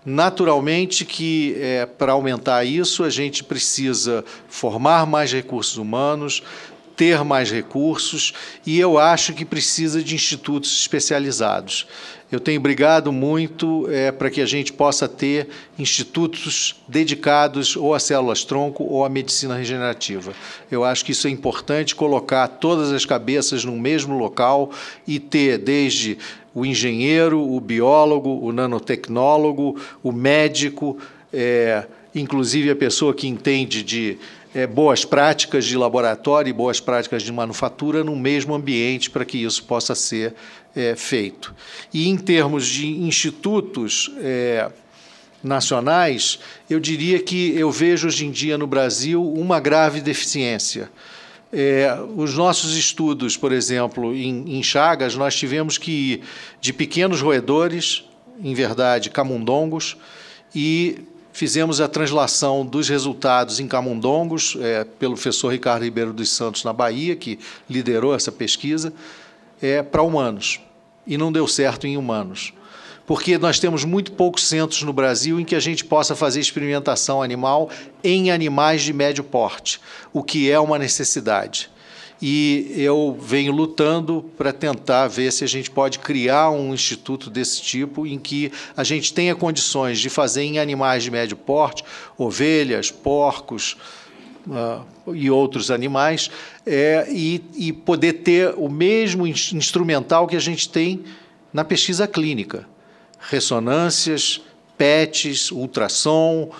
Naturalmente que, para aumentar isso, a gente precisa formar mais recursos humanos, ter mais recursos, e eu acho que precisa de institutos especializados. Eu tenho brigado muito para que a gente possa ter institutos dedicados ou a células-tronco ou à medicina regenerativa. Eu acho que isso é importante, colocar todas as cabeças no mesmo local e ter desde o engenheiro, o biólogo, o nanotecnólogo, o médico, inclusive a pessoa que entende de boas práticas de laboratório e boas práticas de manufatura no mesmo ambiente para que isso possa ser feito. E, em termos de institutos nacionais, eu diria que eu vejo hoje em dia no Brasil uma grave deficiência. Os nossos estudos, por exemplo, em Chagas, nós tivemos que ir de pequenos roedores, em verdade, camundongos, e fizemos a translação dos resultados em camundongos pelo professor Ricardo Ribeiro dos Santos, na Bahia, que liderou essa pesquisa, para humanos. E não deu certo em humanos. Porque nós temos muito poucos centros no Brasil em que a gente possa fazer experimentação animal em animais de médio porte, o que é uma necessidade. E eu venho lutando para tentar ver se a gente pode criar um instituto desse tipo em que a gente tenha condições de fazer em animais de médio porte, ovelhas, porcos e outros animais, e poder ter o mesmo instrumental que a gente tem na pesquisa clínica. Ressonâncias, PETs, ultrassom,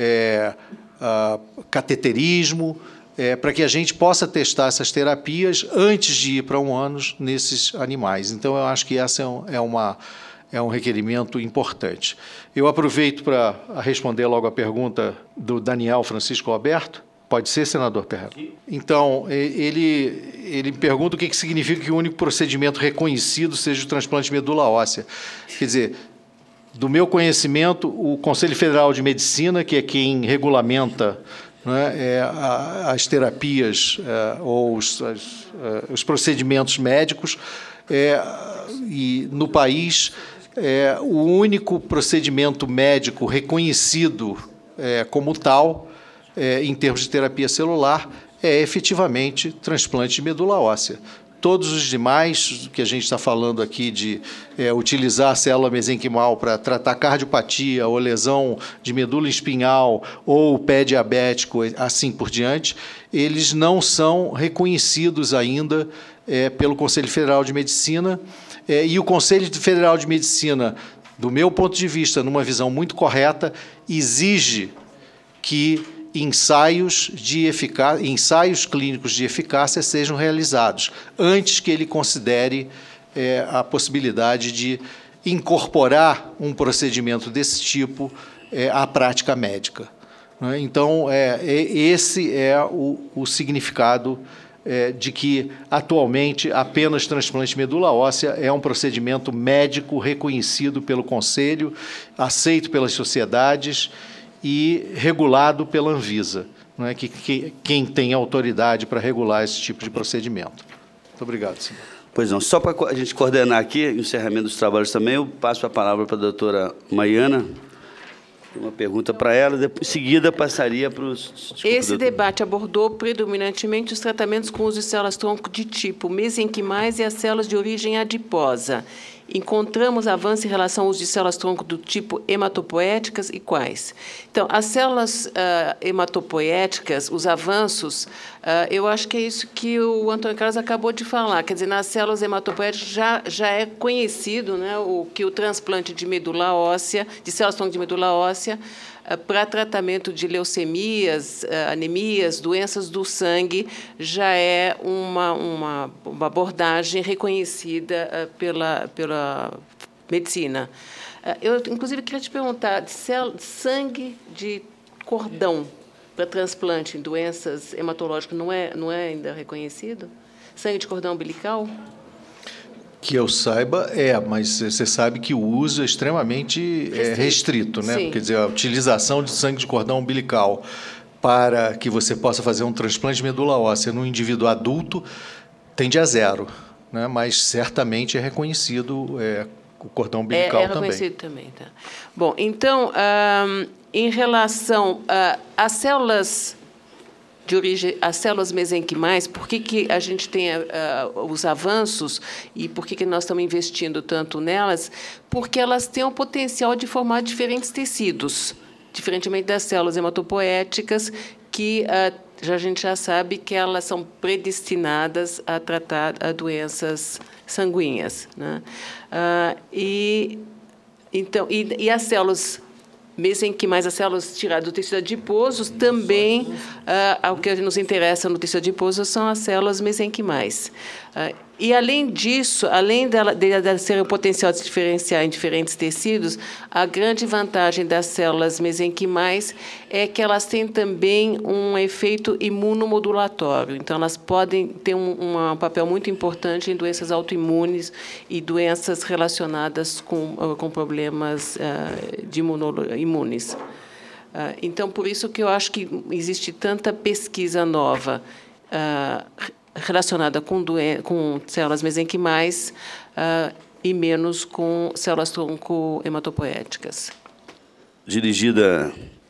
cateterismo, para que a gente possa testar essas terapias antes de ir para humanos nesses animais. Então, eu acho que essa é um requerimento importante. Eu aproveito para responder logo a pergunta do Daniel Francisco Alberto. Pode ser, senador Perrella? Então, ele pergunta o que significa que o único procedimento reconhecido seja o transplante de medula óssea. Quer dizer, do meu conhecimento, o Conselho Federal de Medicina, que é quem regulamenta as terapias ou os procedimentos médicos, e no país, o único procedimento médico reconhecido como tal, em termos de terapia celular, é efetivamente transplante de medula óssea. Todos os demais, que a gente está falando aqui de utilizar a célula mesenquimal para tratar cardiopatia ou lesão de medula espinhal ou pé diabético, assim por diante, eles não são reconhecidos ainda pelo Conselho Federal de Medicina. E o Conselho Federal de Medicina, do meu ponto de vista, numa visão muito correta, exige que ensaios clínicos de eficácia sejam realizados, antes que ele considere a possibilidade de incorporar um procedimento desse tipo à prática médica. Então, esse é o significado de que, atualmente, apenas transplante de medula óssea é um procedimento médico reconhecido pelo Conselho, aceito pelas sociedades e regulado pela Anvisa, quem tem autoridade para regular esse tipo de procedimento. Muito obrigado, senhor. Pois não. Só para a gente coordenar aqui o encerramento dos trabalhos também, eu passo a palavra para a doutora Maiana. Uma pergunta para ela, depois, em seguida passaria para os... Esse debate abordou predominantemente os tratamentos com uso de células-tronco de tipo mesenquimais e as células de origem adiposa. Encontramos avanço em relação ao uso de células-tronco do tipo hematopoéticas e quais? Então, as células hematopoéticas, os avanços, eu acho que é isso que o Antônio Carlos acabou de falar. Quer dizer, nas células hematopoéticas já é conhecido, né, que o transplante de medula óssea, de células-tronco de medula óssea, para tratamento de leucemias, anemias, doenças do sangue, já é uma abordagem reconhecida pela medicina. Eu, inclusive, queria te perguntar, sangue de cordão para transplante em doenças hematológicas não é ainda reconhecido? Sangue de cordão umbilical? Que eu saiba, mas você sabe que o uso é extremamente restrito, né? Sim. Quer dizer, a utilização de sangue de cordão umbilical para que você possa fazer um transplante de medula óssea no indivíduo adulto tende a zero, né? Mas certamente é reconhecido o cordão umbilical é reconhecido também. Tá. Bom, então, em relação às células de origem, as células mesenquimais, por que a gente tem os avanços e por que nós estamos investindo tanto nelas? Porque elas têm o potencial de formar diferentes tecidos, diferentemente das células hematopoéticas, que a gente já sabe que elas são predestinadas a tratar doenças sanguíneas, né? Então, as células mesenquimais, as células tiradas do tecido adiposo, também, o que nos interessa no tecido adiposo são as células mesenquimais. E, além disso, além dela ser o potencial de se diferenciar em diferentes tecidos, a grande vantagem das células mesenquimais é que elas têm também um efeito imunomodulatório. Então, elas podem ter um papel muito importante em doenças autoimunes e doenças relacionadas com problemas imunes. Então, por isso que eu acho que existe tanta pesquisa nova relacionada com células mesenquimais e menos com células tronco hematopoéticas. Dirigida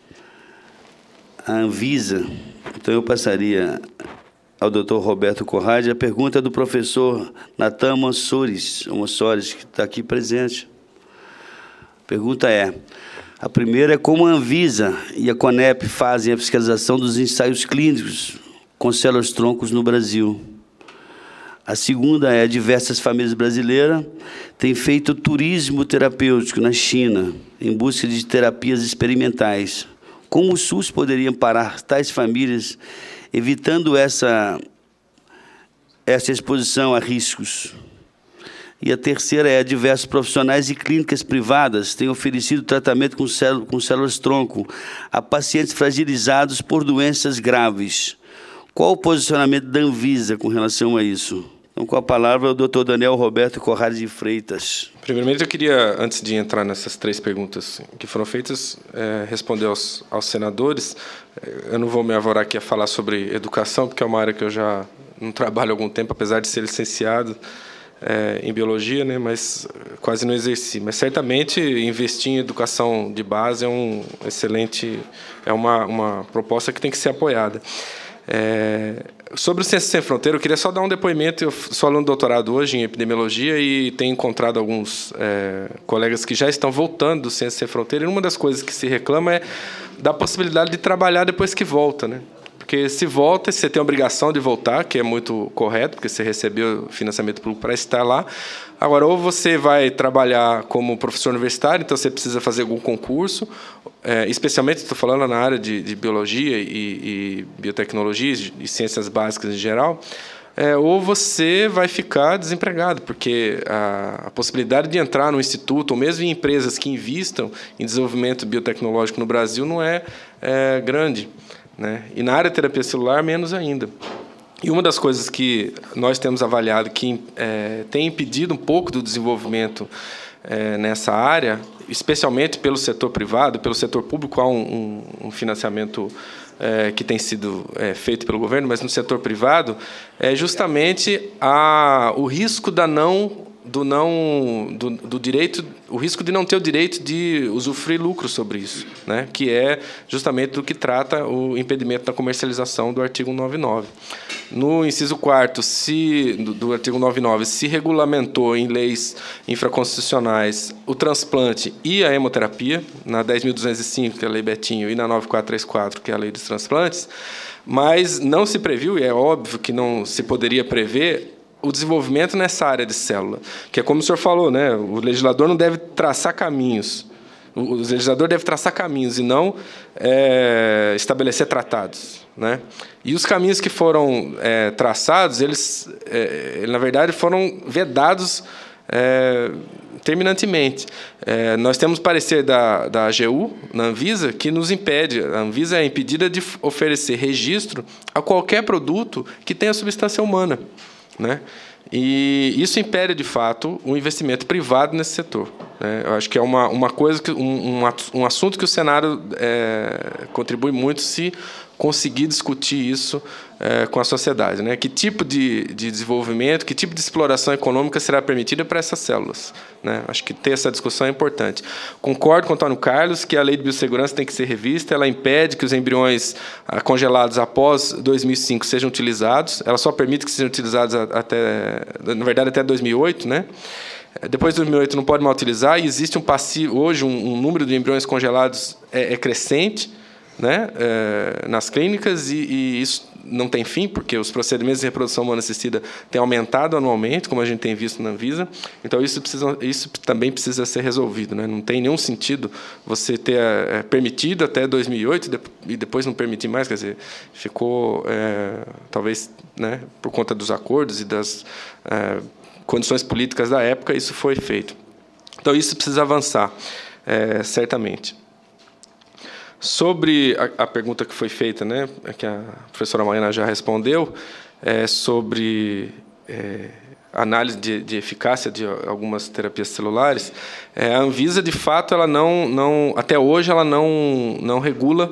à Anvisa, então eu passaria ao Dr. Roberto Corradi a pergunta do professor Natan Mossoris, que está aqui presente. A pergunta a primeira é como a Anvisa e a CONEP fazem a fiscalização dos ensaios clínicos com células troncos no Brasil. A segunda diversas famílias brasileiras têm feito turismo terapêutico na China em busca de terapias experimentais. Como o SUS poderia amparar tais famílias, evitando essa exposição a riscos? E a terceira diversos profissionais e clínicas privadas têm oferecido tratamento com células tronco a pacientes fragilizados por doenças graves. Qual o posicionamento da Anvisa com relação a isso? Então, com a palavra, o Dr. Daniel Roberto Corradi de Freitas. Primeiramente, eu queria, antes de entrar nessas 3 perguntas que foram feitas, responder aos senadores. Eu não vou me avorar aqui a falar sobre educação, porque é uma área que eu já não trabalho há algum tempo, apesar de ser licenciado em biologia, né, mas quase não exerci. Mas, certamente, investir em educação de base é uma proposta que tem que ser apoiada. Sobre o Ciências Sem Fronteira, eu queria só dar um depoimento. Eu sou aluno de doutorado hoje em epidemiologia e tenho encontrado alguns colegas que já estão voltando do Ciências Sem Fronteira, e uma das coisas que se reclama é da possibilidade de trabalhar depois que volta, né? Porque se volta, você tem a obrigação de voltar, que é muito correto, porque você recebeu financiamento público para estar lá. Agora, ou você vai trabalhar como professor universitário, então você precisa fazer algum concurso, especialmente, estou falando na área de biologia e biotecnologia e ciências básicas em geral, ou você vai ficar desempregado, porque a possibilidade de entrar no instituto, ou mesmo em empresas que investam em desenvolvimento biotecnológico no Brasil, não é grande, né? E na área de terapia celular, menos ainda. E uma das coisas que nós temos avaliado que tem impedido um pouco do desenvolvimento nessa área, especialmente pelo setor privado, pelo setor público, há um financiamento que tem sido feito pelo governo, mas no setor privado, é justamente o risco do direito, o risco de não ter o direito de usufruir lucro sobre isso, né? Que é justamente do que trata o impedimento da comercialização do artigo 199. No inciso 4º do artigo 199, se regulamentou em leis infraconstitucionais o transplante e a hemoterapia, na 10.205, que é a Lei Betinho, e na 9434, que é a Lei dos Transplantes, mas não se previu, e é óbvio que não se poderia prever, o desenvolvimento nessa área de célula, que é como o senhor falou, né? O legislador não deve traçar caminhos. O legislador deve traçar caminhos e não estabelecer tratados, né? E os caminhos que foram traçados, eles, na verdade, foram vedados terminantemente. Nós temos parecer da AGU, na Anvisa, que nos impede. A Anvisa é impedida de oferecer registro a qualquer produto que tenha substância humana, né? E isso impede, de fato, o investimento privado nesse setor, né? Eu acho que é uma coisa, um assunto que o Senado contribui muito se conseguir discutir isso com a sociedade, né? Que tipo de desenvolvimento, que tipo de exploração econômica será permitida para essas células, né? Acho que ter essa discussão é importante. Concordo com o Antônio Carlos que a lei de biossegurança tem que ser revista, ela impede que os embriões congelados após 2005 sejam utilizados, ela só permite que sejam utilizados na verdade, até 2008, né? Depois de 2008 não pode mais utilizar, e existe um passivo, hoje um número de embriões congelados é crescente, né, nas clínicas, e isso não tem fim, porque os procedimentos de reprodução humana assistida têm aumentado anualmente, como a gente tem visto na Anvisa. Então, isso também precisa ser resolvido, né? Não tem nenhum sentido você ter permitido até 2008 e depois não permitir mais. Quer dizer, ficou, talvez, né, por conta dos acordos e das condições políticas da época, isso foi feito. Então, isso precisa avançar, certamente. Sobre a pergunta que foi feita, né, que a professora Maiana já respondeu, sobre análise de eficácia de algumas terapias celulares, a Anvisa, de fato, ela até hoje, ela não regula,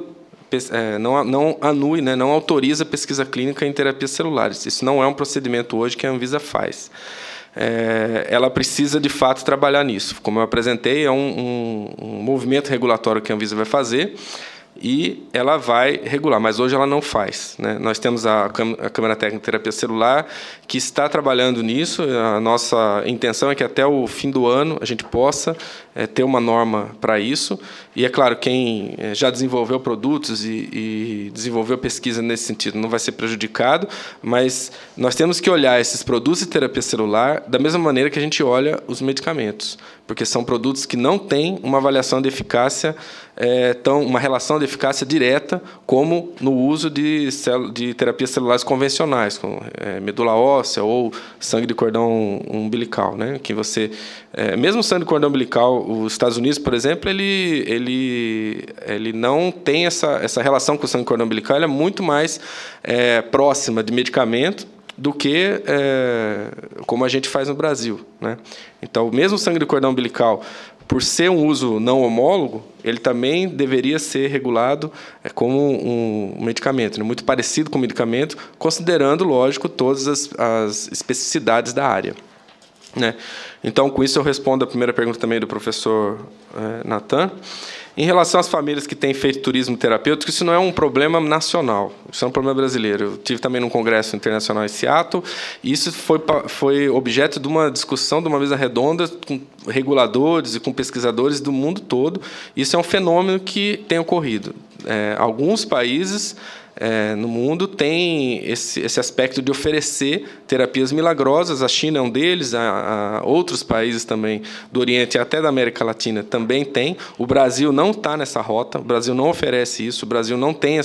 não anui, né, não autoriza pesquisa clínica em terapias celulares. Isso não é um procedimento hoje que a Anvisa faz. Ela precisa, de fato, trabalhar nisso. Como eu apresentei, é um movimento regulatório que a Anvisa vai fazer e ela vai regular, mas hoje ela não faz, né? Nós temos a Câmara Técnica de Terapia Celular, que está trabalhando nisso. A nossa intenção é que até o fim do ano a gente possa ter uma norma para isso. E, é claro, quem já desenvolveu produtos e desenvolveu pesquisa nesse sentido não vai ser prejudicado, mas nós temos que olhar esses produtos de terapia celular da mesma maneira que a gente olha os medicamentos, porque são produtos que não têm uma avaliação de eficácia, uma relação de eficácia direta, como no uso de terapias celulares convencionais, como medula óssea ou sangue de cordão umbilical, né? Que você, mesmo o sangue de cordão umbilical, os Estados Unidos, por exemplo, ele não tem essa relação com o sangue de cordão umbilical, ele é muito mais próxima de medicamento do que como a gente faz no Brasil, né? Então, mesmo o sangue de cordão umbilical, por ser um uso não homólogo, ele também deveria ser regulado como um medicamento, né? Muito parecido com o medicamento, considerando, lógico, todas as especificidades da área, né? Então, com isso, eu respondo a primeira pergunta também do professor Natan. Em relação às famílias que têm feito turismo terapêutico, isso não é um problema nacional, isso é um problema brasileiro. Eu tive também num congresso internacional em Seattle, e isso foi objeto de uma discussão, de uma mesa redonda, com reguladores e com pesquisadores do mundo todo. Isso é um fenômeno que tem ocorrido. Alguns países no mundo tem esse aspecto de oferecer terapias milagrosas. A China é um deles, outros países também do Oriente e até da América Latina também tem. O Brasil não está nessa rota, o Brasil não oferece isso, o Brasil não tem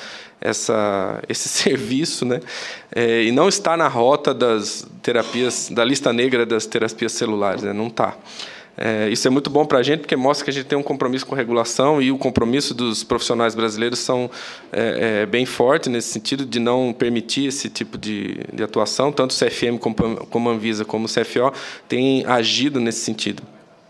esse serviço, né? E não está na rota das terapias, da lista negra das terapias celulares, né? Não está. Isso é muito bom para a gente, porque mostra que a gente tem um compromisso com regulação, e o compromisso dos profissionais brasileiros são bem forte nesse sentido de não permitir esse tipo de atuação. Tanto o CFM como a Anvisa como o CFO têm agido nesse sentido.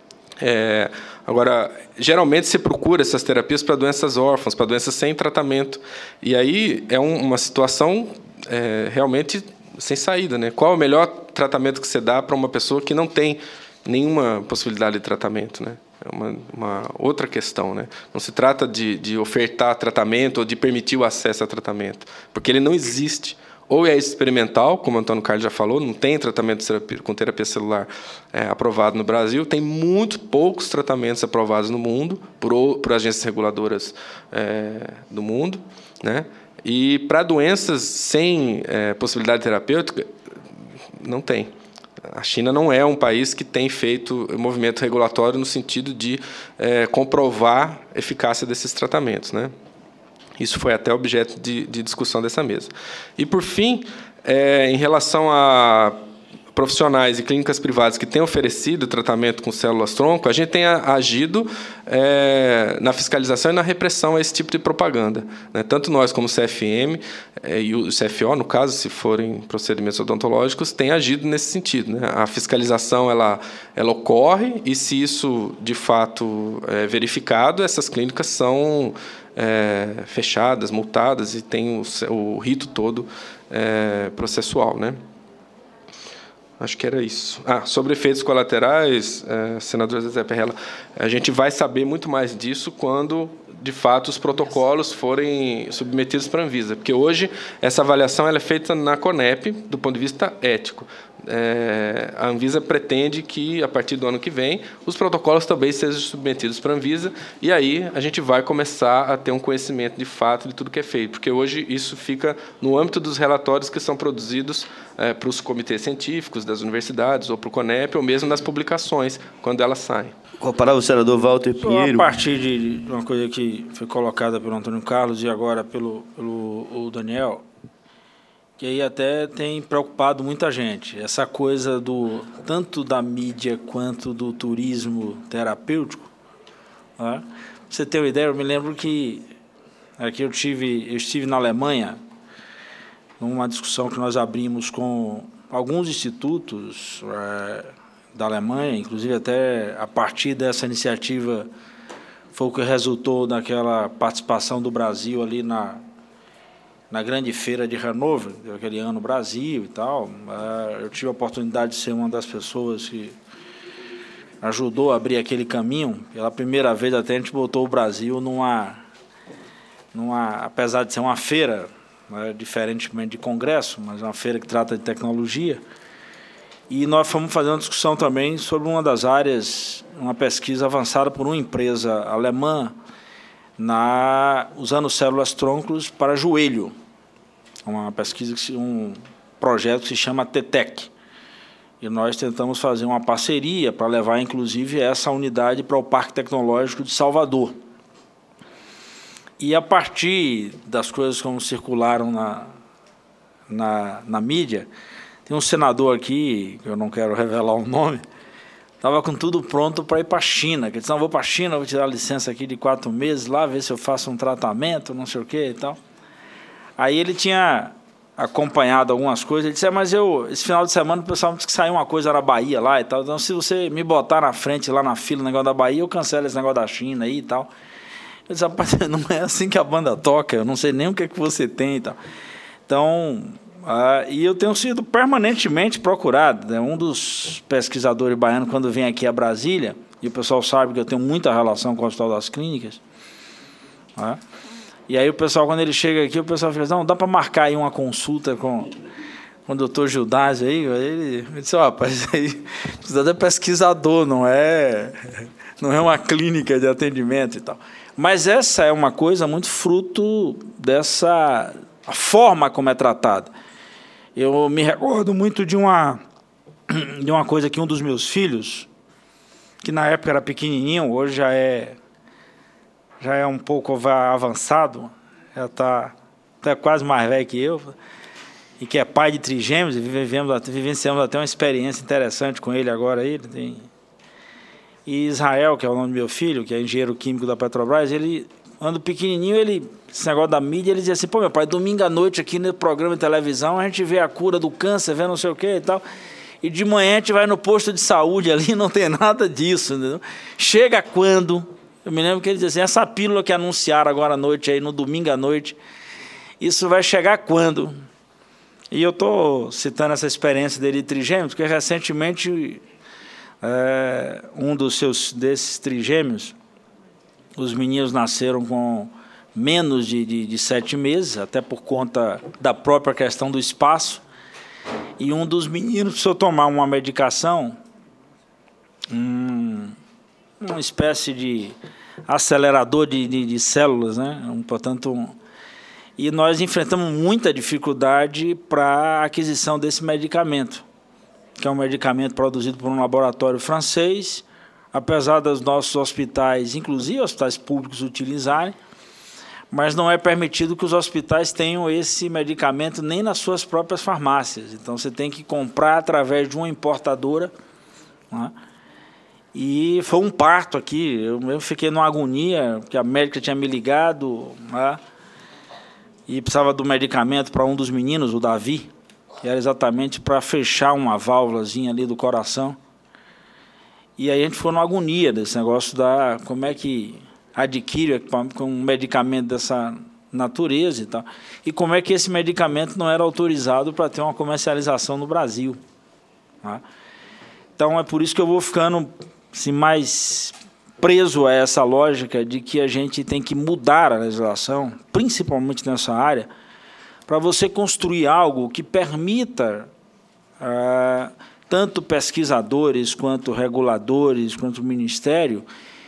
Agora, geralmente se procura essas terapias para doenças órfãs, para doenças sem tratamento, e aí é uma situação realmente sem saída, né? Qual é o melhor tratamento que você dá para uma pessoa que não tem nenhuma possibilidade de tratamento, né? É uma outra questão, né? Não se trata de ofertar tratamento ou de permitir o acesso a tratamento, porque ele não existe. Ou é experimental, como o Antônio Carlos já falou, não tem tratamento com terapia celular aprovado no Brasil, tem muito poucos tratamentos aprovados no mundo por agências reguladoras do mundo, né? E para doenças sem possibilidade terapêutica, não tem. A China não é um país que tem feito movimento regulatório no sentido de comprovar a eficácia desses tratamentos, né? Isso foi até objeto de discussão dessa mesa. E, por fim, em relação à profissionais e clínicas privadas que têm oferecido tratamento com células-tronco, a gente tem agido na fiscalização e na repressão a esse tipo de propaganda, né? Tanto nós como o CFM e o CFO, no caso, se forem procedimentos odontológicos, tem agido nesse sentido, né? A fiscalização ela ocorre e, se isso de fato é verificado, essas clínicas são fechadas, multadas e tem o rito todo processual, né? Acho que era isso. Sobre efeitos colaterais, senador Zezé Perrella, a gente vai saber muito mais disso quando, de fato, os protocolos forem submetidos para a Anvisa, porque hoje essa avaliação ela é feita na CONEP, do ponto de vista ético. A Anvisa pretende que, a partir do ano que vem, os protocolos também sejam submetidos para a Anvisa, e aí a gente vai começar a ter um conhecimento de fato de tudo que é feito, porque hoje isso fica no âmbito dos relatórios que são produzidos para os comitês científicos das universidades, ou para o CONEP, ou mesmo nas publicações, quando elas saem. Com a palavra o senador Walter Pinheiro. A partir de uma coisa que foi colocada pelo Antônio Carlos e agora pelo Daniel, que aí até tem preocupado muita gente, essa coisa tanto da mídia quanto do turismo terapêutico. Né? Pra você ter uma ideia, eu me lembro que aqui eu estive na Alemanha, numa discussão que nós abrimos com alguns institutos da Alemanha, inclusive até a partir dessa iniciativa foi o que resultou daquela participação do Brasil ali na grande feira de Hannover, aquele ano Brasil e tal. Eu tive a oportunidade de ser uma das pessoas que ajudou a abrir aquele caminho. Pela primeira vez até a gente botou o Brasil apesar de ser uma feira, diferentemente de congresso, mas uma feira que trata de tecnologia. E nós fomos fazer uma discussão também sobre uma das áreas, uma pesquisa avançada por uma empresa alemã, usando células-troncos para joelho. Uma pesquisa, um projeto que se chama TTEC. E nós tentamos fazer uma parceria para levar, inclusive, essa unidade para o Parque Tecnológico de Salvador. E, a partir das coisas como circularam na mídia, tem um senador aqui, que eu não quero revelar o nome, estava com tudo pronto para ir para a China. Ele disse, não, vou para a China, vou tirar a licença aqui de 4 meses, lá ver se eu faço um tratamento, não sei o quê e tal. Aí ele tinha acompanhado algumas coisas, ele disse, mas esse final de semana o pessoal disse que saiu uma coisa na Bahia lá e tal, então se você me botar na frente lá na fila, no negócio da Bahia, eu cancelo esse negócio da China aí e tal. Eu disse, rapaz, não é assim que a banda toca, eu não sei nem o que é que você tem e tal. Então, e eu tenho sido permanentemente procurado, né? Um dos pesquisadores baianos, quando vem aqui a Brasília, e o pessoal sabe que eu tenho muita relação com o Hospital das Clínicas, né? E aí o pessoal, quando ele chega aqui, o pessoal fica, não, dá para marcar aí uma consulta com o doutor Gildásio aí? Ele disse, rapaz, aí precisa de pesquisador, não é uma clínica de atendimento e tal. Mas essa é uma coisa muito fruto a forma como é tratada. Eu me recordo muito de uma coisa que um dos meus filhos, que na época era pequenininho, hoje já é um pouco avançado, já está quase mais velho que eu, e que é pai de trigêmeos, e vivenciamos até uma experiência interessante com ele agora. E Israel, que é o nome do meu filho, que é engenheiro químico da Petrobras, ele, quando pequenininho, esse negócio da mídia, ele dizia assim, pô, meu pai, domingo à noite aqui no programa de televisão, a gente vê a cura do câncer, vê não sei o quê e tal, e de manhã a gente vai no posto de saúde ali, não tem nada disso, entendeu? Chega quando... Eu me lembro que ele dizia assim, essa pílula que anunciaram agora à noite, aí, no domingo à noite, isso vai chegar quando? E eu estou citando essa experiência dele de trigêmeos, porque recentemente um desses trigêmeos, os meninos nasceram com menos de 7 meses, até por conta da própria questão do espaço, e um dos meninos precisou tomar uma medicação, uma espécie de acelerador de células, né? E nós enfrentamos muita dificuldade para a aquisição desse medicamento, que é um medicamento produzido por um laboratório francês, apesar dos nossos hospitais, inclusive hospitais públicos, utilizarem, mas não é permitido que os hospitais tenham esse medicamento nem nas suas próprias farmácias. Então, você tem que comprar através de uma importadora, né? E foi um parto aqui, eu mesmo fiquei numa agonia, porque a médica tinha me ligado, né? E precisava do medicamento para um dos meninos, o Davi, que era exatamente para fechar uma válvulazinha ali do coração. E aí a gente ficou numa agonia desse negócio da como é que adquire um medicamento dessa natureza e tal, e como é que esse medicamento não era autorizado para ter uma comercialização no Brasil, tá? Então, é por isso que eu vou ficando assim, mais preso a essa lógica de que a gente tem que mudar a legislação, principalmente nessa área, para você construir algo que permita tanto pesquisadores, quanto reguladores, quanto o Ministério,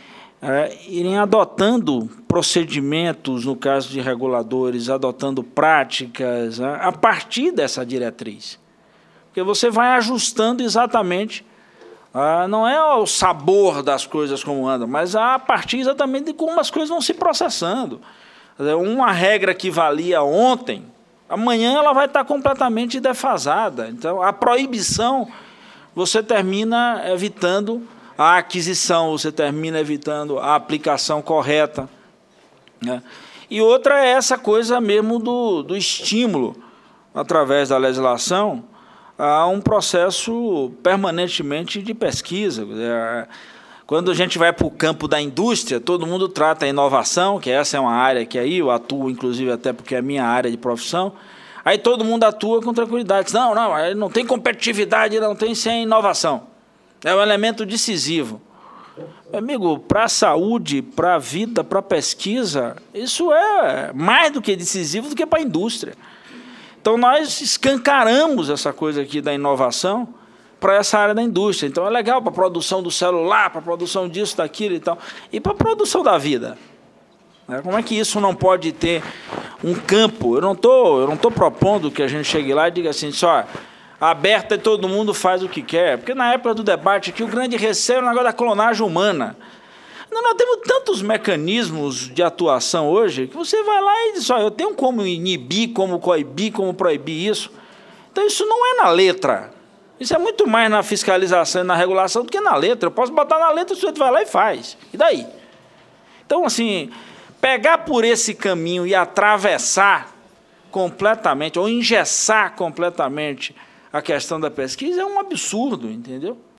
irem adotando procedimentos, no caso de reguladores, adotando práticas, a partir dessa diretriz. Porque você vai ajustando exatamente, não é o sabor das coisas como andam, mas a partir exatamente de como as coisas vão se processando. Uma regra que valia ontem, amanhã ela vai estar completamente defasada. Então, a proibição, você termina evitando a aquisição, você termina evitando a aplicação correta, né? E outra é essa coisa mesmo do estímulo, através da legislação, a um processo permanentemente de pesquisa. Quando a gente vai para o campo da indústria, todo mundo trata a inovação, que essa é uma área que aí eu atuo, inclusive até porque é a minha área de profissão, aí todo mundo atua com tranquilidade. Não tem competitividade, não tem sem inovação. É um elemento decisivo. Meu amigo, para a saúde, para a vida, para a pesquisa, isso é mais do que decisivo do que para a indústria. Então, nós escancaramos essa coisa aqui da inovação para essa área da indústria. Então, é legal para a produção do celular, para a produção disso, daquilo e tal, e para a produção da vida. Como é que isso não pode ter um campo? Eu não tô propondo que a gente chegue lá e diga assim, só aberta e todo mundo faz o que quer. Porque na época do debate aqui, o grande receio era o negócio da clonagem humana. Nós temos tantos mecanismos de atuação hoje que você vai lá e diz, eu tenho como inibir, como coibir, como proibir isso. Então, isso não é na letra. Isso é muito mais na fiscalização e na regulação do que na letra. Eu posso botar na letra, o sujeito vai lá e faz. E daí? Então, assim, pegar por esse caminho e atravessar completamente, ou engessar completamente a questão da pesquisa é um absurdo, entendeu?